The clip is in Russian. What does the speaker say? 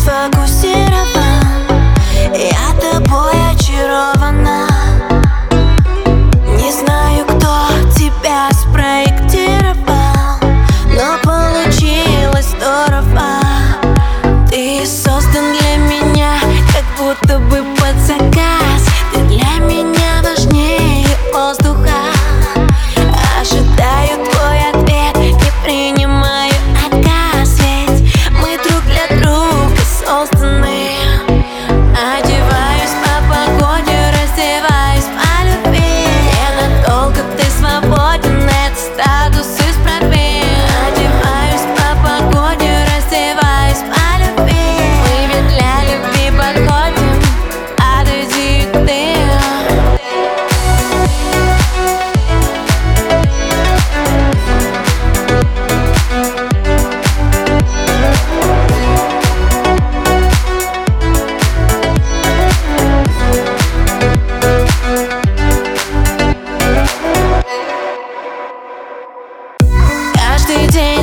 сфокусирован, я тобой очарована. Не знаю, кто тебя спроектировал, но получилось здорово. Ты создан для меня, как будто бы под заказ. Ты для меня важнее воздуха. Ожидаю твой ответ, не принимаю отказ, ведь мы друг для друга созданы. Одеваюсь по погоде, раздеваюсь по любви. Ненадолго ты свободен, это статус исправим. Одеваюсь по погоде, раздеваюсь по любви. Мы ведь для любви подходим, отойди ты. Каждый день